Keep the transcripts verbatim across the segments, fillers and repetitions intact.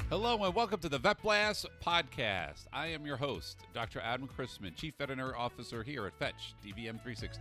Hello and welcome to the Vet Blast podcast. I am your host, Doctor Adam Chrisman, Chief Veterinary Officer here at Fetch D V M three sixty.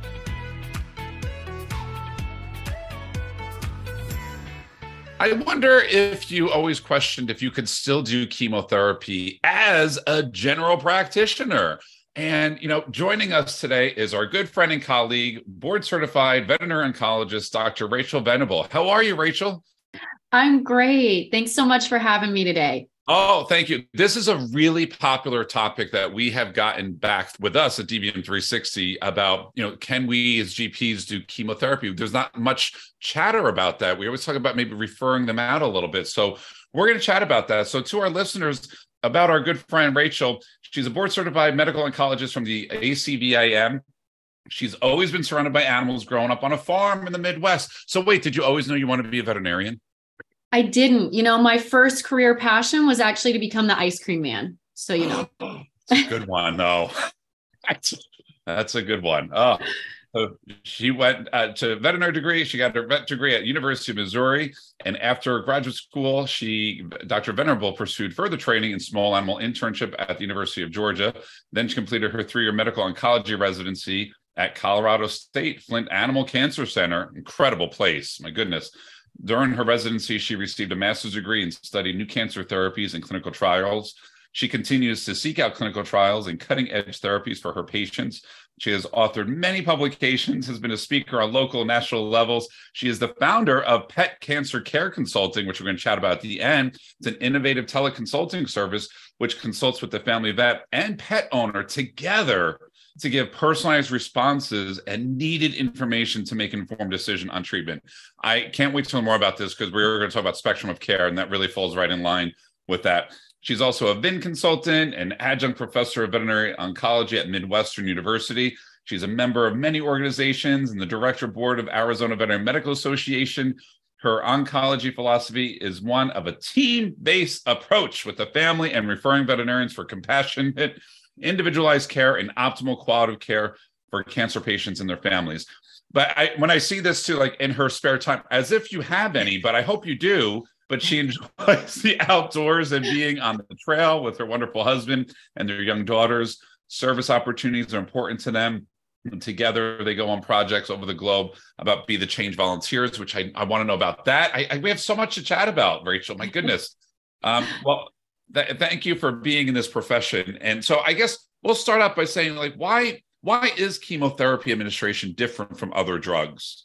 I wonder if you always questioned if you could still do chemotherapy as a general practitioner. And, you know, joining us today is our good friend and colleague, board-certified veterinary oncologist, Doctor Rachel Venable. How are you, Rachel? I'm great. Thanks so much for having me today. Oh, thank you. This is a really popular topic that we have gotten back with us at D V M three sixty about, you know, can we as G Ps do chemotherapy? There's not much chatter about that. We always talk about maybe referring them out a little bit. So we're going to chat about that. So to our listeners about our good friend, Rachel, she's a board certified medical oncologist from the A C V I M. She's always been surrounded by animals growing up on a farm in the Midwest. So wait, did you always know you wanted to be a veterinarian? I didn't. You know, my first career passion was actually to become the ice cream man. So, you know. That's a good one, though. That's, that's a good one. Oh, so she went uh, to veterinary degree. She got her vet degree at University of Missouri. And after graduate school, she, Doctor Venable, pursued further training in small animal internship at the University of Georgia. Then she completed her three-year medical oncology residency at Colorado State Flint Animal Cancer Center. Incredible place. My goodness. During her residency, she received a master's degree and studied new cancer therapies and clinical trials. She continues to seek out clinical trials and cutting-edge therapies for her patients. She has authored many publications, has been a speaker on local and national levels. She is the founder of Pet Cancer Care Consulting, which we're going to chat about at the end. It's an innovative teleconsulting service which consults with the family vet and pet owner together to give personalized responses and needed information to make an informed decision on treatment. I can't wait to learn more about this because we're going to talk about spectrum of care, and that really falls right in line with that. She's also a V I N consultant and adjunct professor of veterinary oncology at Midwestern University. She's a member of many organizations and the director board of Arizona Veterinary Medical Association. Her oncology philosophy is one of a team-based approach with the family and referring veterinarians for compassionate, individualized care and optimal quality of care for cancer patients and their families. But I, when I see this too, like in her spare time, as if you have any, but I hope you do, but she enjoys the outdoors and being on the trail with her wonderful husband and their young daughters. Service opportunities are important to them. And together, they go on projects over the globe about Be the Change Volunteers, which I, I want to know about that. I, I, we have so much to chat about, Rachel. My goodness. Um, well, th- thank you for being in this profession. And so I guess we'll start out by saying, like, why why is chemotherapy administration different from other drugs?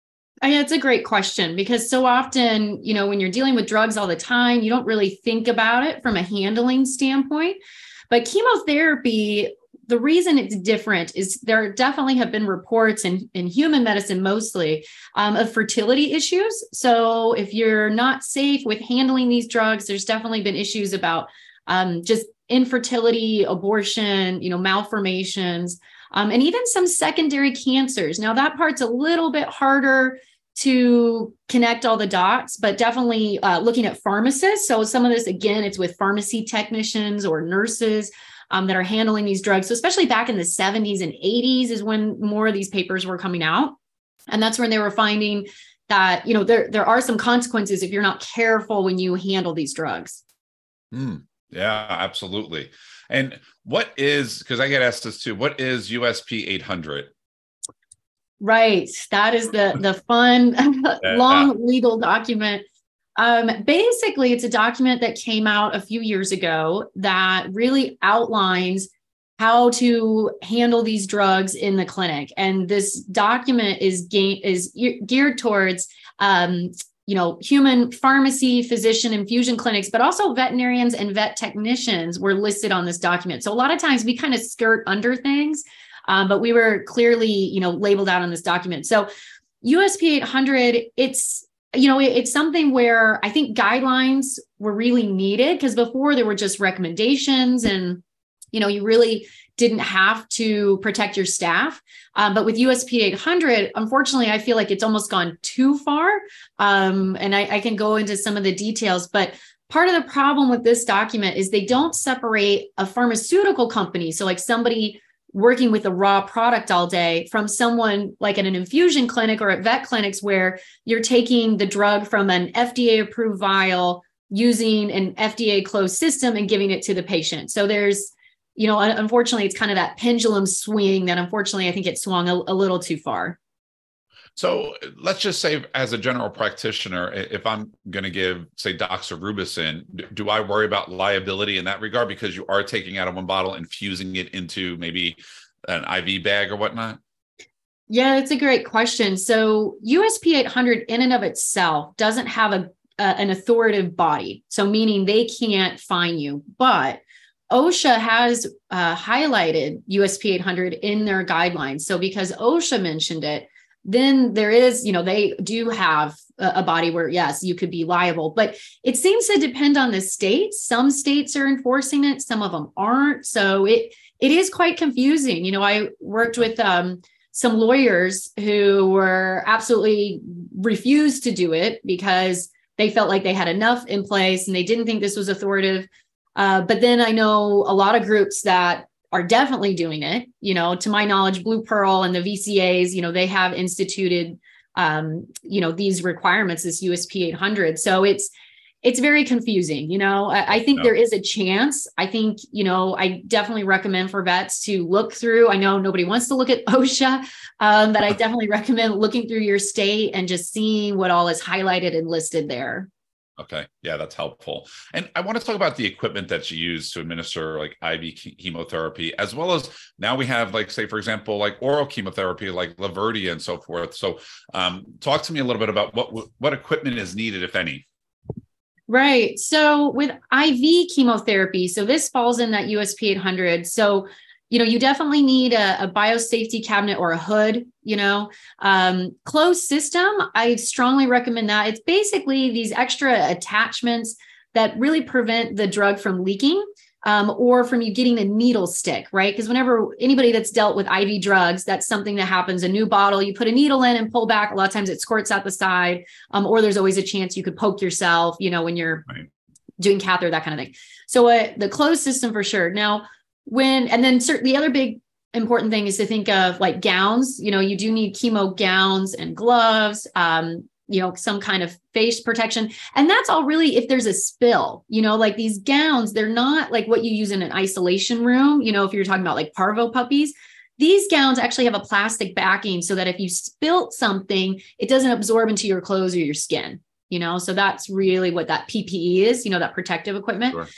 I mean, it's a great question because so often, you know, when you're dealing with drugs all the time, you don't really think about it from a handling standpoint. But chemotherapy, the reason it's different is there definitely have been reports in, in human medicine mostly um, of fertility issues. So if you're not safe with handling these drugs, there's definitely been issues about um, just infertility, abortion, you know, malformations, um, and even some secondary cancers. Now that part's a little bit harder to connect all the dots, but definitely uh, looking at pharmacists. So some of this, again, it's with pharmacy technicians or nurses Um, that are handling these drugs. So especially back in the seventies and eighties is when more of these papers were coming out. And that's when they were finding that, you know, there, there are some consequences if you're not careful when you handle these drugs. Mm, yeah, absolutely. And what is, because I get asked this too, what is U S P eight hundred? Right. That is the, the fun, yeah. long legal document. Um, basically, it's a document that came out a few years ago that really outlines how to handle these drugs in the clinic. And this document is ga- is geared towards, um, you know, human pharmacy, physician, infusion clinics, but also veterinarians and vet technicians were listed on this document. So a lot of times we kind of skirt under things, um, but we were clearly, you know, labeled out on this document. So U S P eight hundred, it's You know, it's something where I think guidelines were really needed because before there were just recommendations and, you know, you really didn't have to protect your staff. Um, but with U S P eight hundred, unfortunately, I feel like it's almost gone too far. Um, and I, I can go into some of the details, but part of the problem with this document is they don't separate a pharmaceutical company. So like somebody working with a raw product all day from someone like in an infusion clinic or at vet clinics where you're taking the drug from an F D A approved vial using an F D A closed system and giving it to the patient. So there's, you know, unfortunately, it's kind of that pendulum swing that unfortunately I think it swung a, a little too far. So let's just say, as a general practitioner, if I'm going to give, say, doxorubicin, do I worry about liability in that regard because you are taking out of one bottle and fusing it into maybe an I V bag or whatnot? Yeah, it's a great question. So U S P eight hundred in and of itself doesn't have a, a an authoritative body. So meaning they can't fine you, but OSHA has uh, highlighted U S P eight hundred in their guidelines. So because OSHA mentioned it, then there is, you know, they do have a, a body where, yes, you could be liable, but it seems to depend on the state. Some states are enforcing it, some of them aren't. So it it is quite confusing. You know, I worked with um, some lawyers who were absolutely refused to do it because they felt like they had enough in place and they didn't think this was authoritative. Uh, but then I know a lot of groups that are definitely doing it. You know, to my knowledge, Blue Pearl and the V C As, you know, they have instituted, um, you know, these requirements, this U S P eight hundred. So it's, it's very confusing. You know, I, I think No. there is a chance. I think, you know, I definitely recommend for vets to look through. I know nobody wants to look at OSHA, um, but I definitely recommend looking through your state and just seeing what all is highlighted and listed there. Okay. Yeah, that's helpful. And I want to talk about the equipment that's used to administer like I V chemotherapy, as well as now we have, like, say, for example, like oral chemotherapy, like Laverdia and so forth. So um, talk to me a little bit about what, what equipment is needed, if any. Right. So with I V chemotherapy, so this falls in that U S P eight hundred. So, you know, you definitely need a, a biosafety cabinet or a hood, you know, um, closed system. I strongly recommend that. It's basically these extra attachments that really prevent the drug from leaking um, or from you getting the needle stick, right? Because whenever anybody that's dealt with I V drugs, that's something that happens. A new bottle, you put a needle in and pull back. A lot of times it squirts out the side, um, or there's always a chance you could poke yourself, you know, when you're right. doing catheter, that kind of thing. So uh, the closed system for sure. Now, when, and then certain, the other big important thing is to think of like gowns. You know, you do need chemo gowns and gloves, um, you know, some kind of face protection. And that's all really if there's a spill, you know, like these gowns, they're not like what you use in an isolation room. You know, if you're talking about like parvo puppies, these gowns actually have a plastic backing so that if you spilt something, it doesn't absorb into your clothes or your skin, you know, so that's really what that P P E is, you know, that protective equipment. Sure.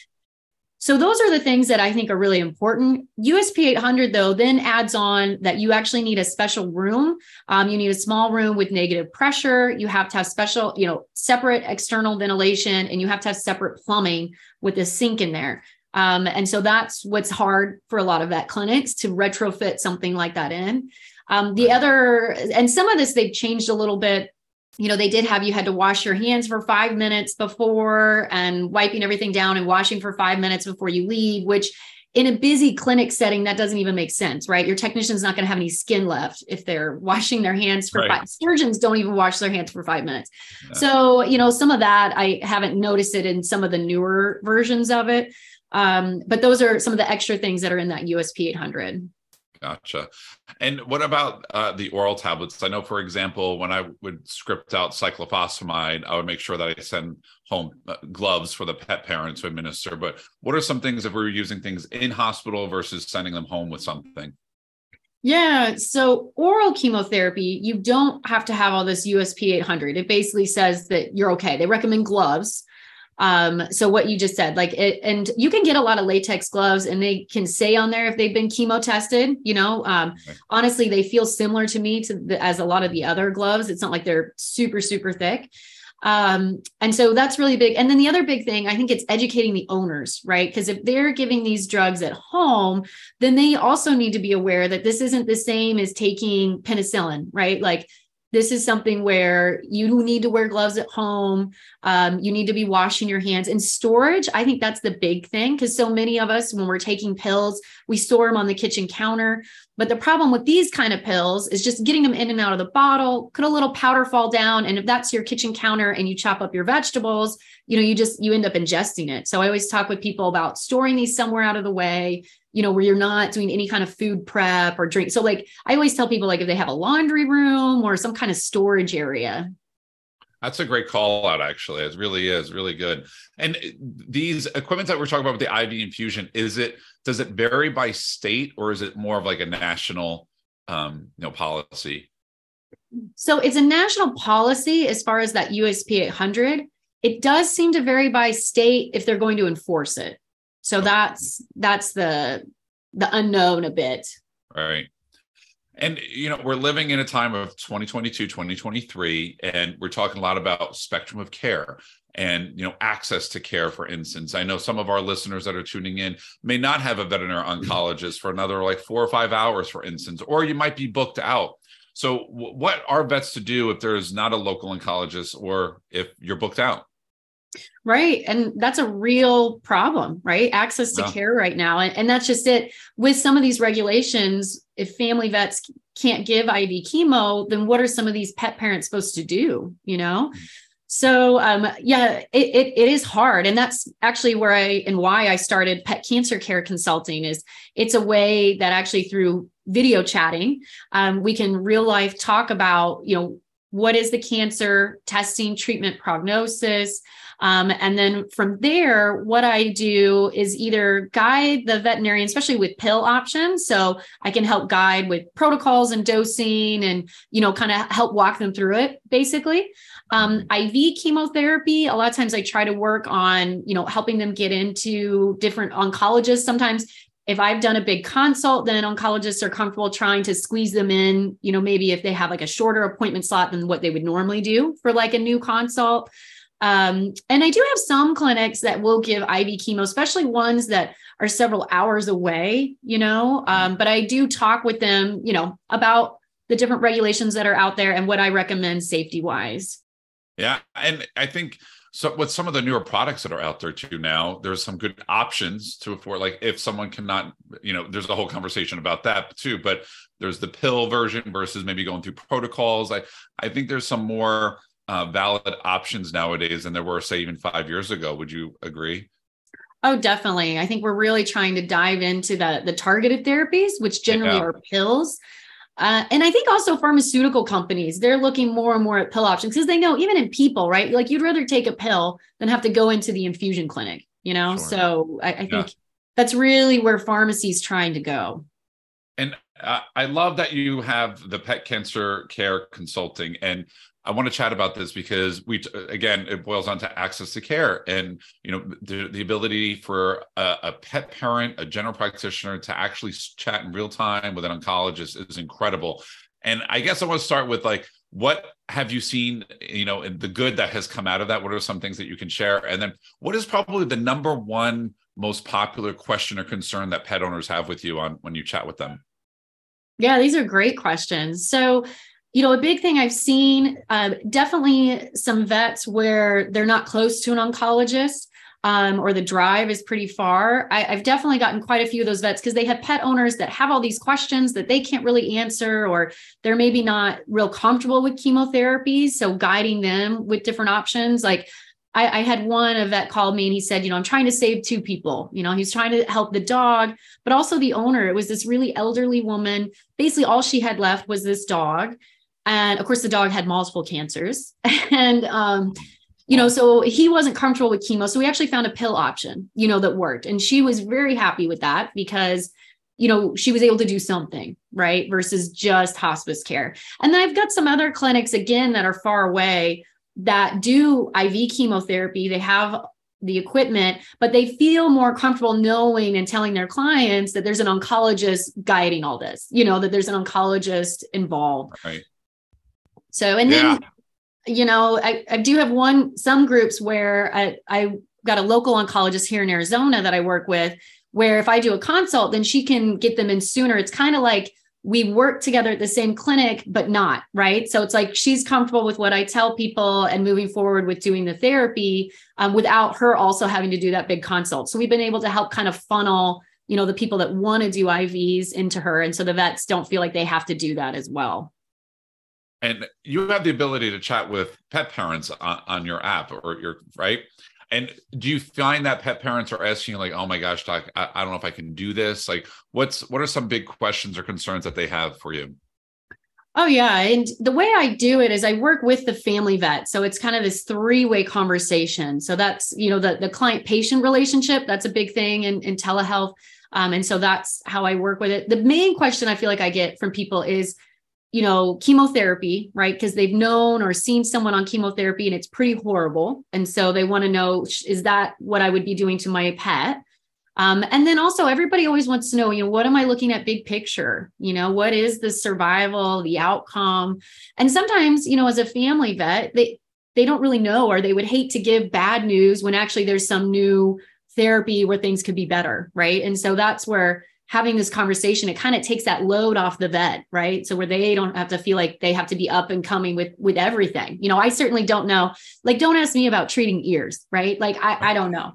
So those are the things that I think are really important. U S P eight hundred, though, then adds on that you actually need a special room. Um, you need a small room with negative pressure. You have to have special, you know, separate external ventilation, and you have to have separate plumbing with a sink in there. Um, and so that's what's hard for a lot of vet clinics to retrofit something like that in. Um, the other, and some of this they've changed a little bit. You know, they did have you had to wash your hands for five minutes before and wiping everything down and washing for five minutes before you leave, which in a busy clinic setting, that doesn't even make sense, right? Your technician's not going to have any skin left if they're washing their hands for right. five. Surgeons don't even wash their hands for five minutes. Yeah. So, you know, some of that, I haven't noticed it in some of the newer versions of it. Um, but those are some of the extra things that are in that U S P eight hundred. Gotcha. And what about uh, the oral tablets? I know, for example, when I would script out cyclophosphamide, I would make sure that I send home uh, gloves for the pet parents to administer. But what are some things if we were using things in hospital versus sending them home with something? Yeah. So oral chemotherapy, you don't have to have all this U S P eight hundred. It basically says that you're okay. They recommend gloves. Um, so what you just said, like it, and you can get a lot of latex gloves and they can say on there if they've been chemo tested, you know, um, okay. honestly, they feel similar to me to the, as a lot of the other gloves. It's not like they're super, super thick. Um, and so that's really big. And then the other big thing, I think it's educating the owners, right? Because if they're giving these drugs at home, then they also need to be aware that this isn't the same as taking penicillin, right? Like this is something where you need to wear gloves at home. Um, you need to be washing your hands. And storage, I think that's the big thing because so many of us, when we're taking pills, we store them on the kitchen counter. But the problem with these kind of pills is just getting them in and out of the bottle. Could a little powder fall down? And if that's your kitchen counter and you chop up your vegetables, you know, you just, you end up ingesting it. So I always talk with people about storing these somewhere out of the way, you know, where you're not doing any kind of food prep or drink. So like, I always tell people, like, if they have a laundry room or some kind of storage area. That's a great call out, actually. It really is really good. And these equipment that we're talking about with the I V infusion, is it, does it vary by state, or is it more of like a national, um, you know, policy? So it's a national policy as far as that U S P eight hundred. It does seem to vary by state if they're going to enforce it. So that's, that's the, the unknown a bit. Right. And, you know, we're living in a time of twenty twenty-two, twenty twenty-three, and we're talking a lot about spectrum of care and, you know, access to care, for instance. I know some of our listeners that are tuning in may not have a veterinary oncologist for another like four or five hours, for instance, or you might be booked out. So w- what are vets to do if there's not a local oncologist, or if you're booked out? Right. And that's a real problem, right? Access to Yeah. care right now. And, and that's just it. With some of these regulations, if family vets can't give I V chemo, then what are some of these pet parents supposed to do? You know? So, um, yeah, it, it, it is hard. And that's actually where I, and why I started Pet Cancer Care Consulting. Is it's a way that actually through video chatting, um, we can real life talk about, you know, what is the cancer, testing, treatment, prognosis. Um, and then from there, what I do is either guide the veterinarian, especially with pill options. So I can help guide with protocols and dosing and, you know, kind of help walk them through it, basically. Um, I V chemotherapy, a lot of times I try to work on, you know, helping them get into different oncologists. Sometimes if I've done a big consult, then oncologists are comfortable trying to squeeze them in, you know, maybe if they have like a shorter appointment slot than what they would normally do for like a new consult. Um, and I do have some clinics that will give I V chemo, especially ones that are several hours away, you know, um, but I do talk with them, you know, about the different regulations that are out there and what I recommend safety wise. Yeah. And I think so with some of the newer products that are out there too now, there's some good options to afford. Like if someone cannot, you know, there's a whole conversation about that too, but there's the pill version versus maybe going through protocols. I, I think there's some more Uh, valid options nowadays than there were, say, even five years ago. Would you agree? Oh, definitely. I think we're really trying to dive into the, the targeted therapies, which generally Yeah. are pills. Uh, and I think also pharmaceutical companies, they're looking more and more at pill options because they know even in people, right? Like you'd rather take a pill than have to go into the infusion clinic, you know? Sure. So I, I think Yeah. that's really where pharmacy's trying to go. And uh, I love that you have the Pet Cancer Care Consulting. And I want to chat about this because we, again, it boils down to access to care and, you know, the, the ability for a, a pet parent, a general practitioner to actually chat in real time with an oncologist is incredible. And I guess I want to start with like, what have you seen, you know, and the good that has come out of that? What are some things that you can share? And then what is probably the number one most popular question or concern that pet owners have with you on when you chat with them? Yeah, these are great questions. So, you know, a big thing I've seen, uh, definitely some vets where they're not close to an oncologist, um, or the drive is pretty far. I, I've definitely gotten quite a few of those vets because they have pet owners that have all these questions that they can't really answer, or they're maybe not real comfortable with chemotherapy. So guiding them with different options, like I, I had one, a vet called me and he said, you know, I'm trying to save two people. You know, he's trying to help the dog, but also the owner. It was this really elderly woman. Basically, all she had left was this dog. And of course, the dog had multiple cancers. And, um, you know, so he wasn't comfortable with chemo. So we actually found a pill option, you know, that worked. And she was very happy with that because, you know, she was able to do something, right? Versus just hospice care. And then I've got some other clinics, again, that are far away that do I V chemotherapy. They have the equipment, but they feel more comfortable knowing and telling their clients that there's an oncologist guiding all this, you know, that there's an oncologist involved. Right. So, and Yeah. then, you know, I, I do have one, some groups where I, I got a local oncologist here in Arizona that I work with, where if I do a consult, then she can get them in sooner. It's kind of like we work together at the same clinic, but not, right? So it's like she's comfortable with what I tell people and moving forward with doing the therapy um, without her also having to do that big consult. So we've been able to help kind of funnel, you know, the people that want to do I Vs into her. And so the vets don't feel like they have to do that as well. And you have the ability to chat with pet parents on, on your app or your, right? And do you find that pet parents are asking like, oh my gosh, doc, I, I don't know if I can do this. Like what's, what are some big questions or concerns that they have for you? Oh yeah. And the way I do it is I work with the family vet. So it's kind of this three-way conversation. So that's, you know, the, the client-patient relationship, that's a big thing in, in telehealth. Um, and so that's how I work with it. The main question I feel like I get from people is, you know, chemotherapy, right? Because they've known or seen someone on chemotherapy and it's pretty horrible. And so they want to know, is that what I would be doing to my pet? Um, and then also everybody always wants to know, you know, what am I looking at big picture? You know, what is the survival, the outcome? And sometimes, you know, as a family vet, they, they don't really know, or they would hate to give bad news when actually there's some new therapy where things could be better. Right. And so that's where having this conversation, it kind of takes that load off the vet, right? So where they don't have to feel like they have to be up and coming with, with everything. You know, I certainly don't know, like, don't ask me about treating ears, right? Like, I, I don't know.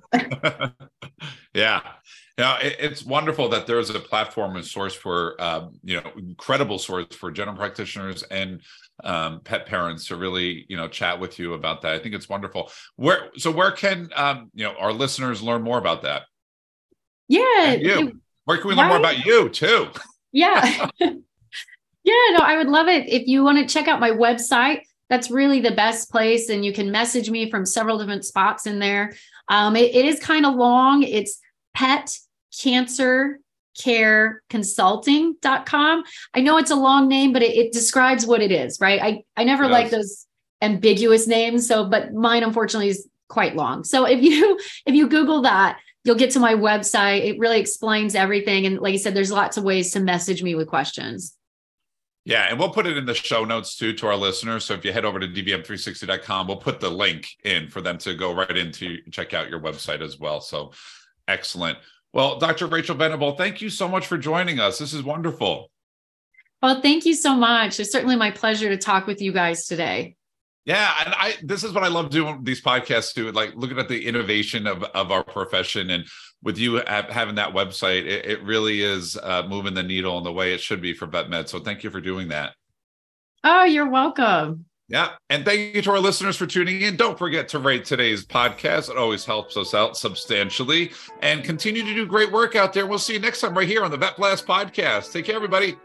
Yeah. Now, it, it's wonderful that there is a platform and source for, um, you know, incredible source for general practitioners and um, pet parents to really, you know, chat with you about that. I think it's wonderful. Where, so where can, um, you know, our listeners learn more about that? Yeah. And you. It, Where can we learn right? more about you too? Yeah. Yeah, no, I would love it. If you want to check out my website, that's really the best place. And you can message me from several different spots in there. Um, it, it is kind of long. It's pet cancer care consulting dot com. I know it's a long name, but it, it describes what it is, right? I, I never like those ambiguous names. So, but mine unfortunately is quite long. So if you, if you Google that, you'll get to my website. It really explains everything. And like I said, there's lots of ways to message me with questions. Yeah, and we'll put it in the show notes too to our listeners. So if you head over to D V M three sixty dot com, we'll put the link in for them to go right into check out your website as well. So excellent. Well, Doctor Rachel Venable, thank you so much for joining us. This is wonderful. Well, thank you so much. It's certainly my pleasure to talk with you guys today. Yeah, and I this is what I love doing these podcasts too, like looking at the innovation of, of our profession. And with you have, having that website, it, it really is uh, moving the needle in the way it should be for vet med. So thank you for doing that. Oh, you're welcome. Yeah, and thank you to our listeners for tuning in. Don't forget to rate today's podcast. It always helps us out substantially. And continue to do great work out there. We'll see you next time right here on the Vet Blast Podcast. Take care, everybody.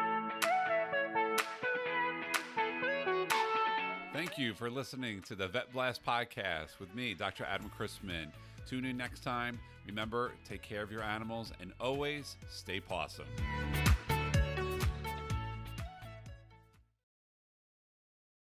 Thank you for listening to the Vet Blast Podcast with me, Doctor Adam Chrisman. Tune in next time. Remember, take care of your animals and always stay pawsome.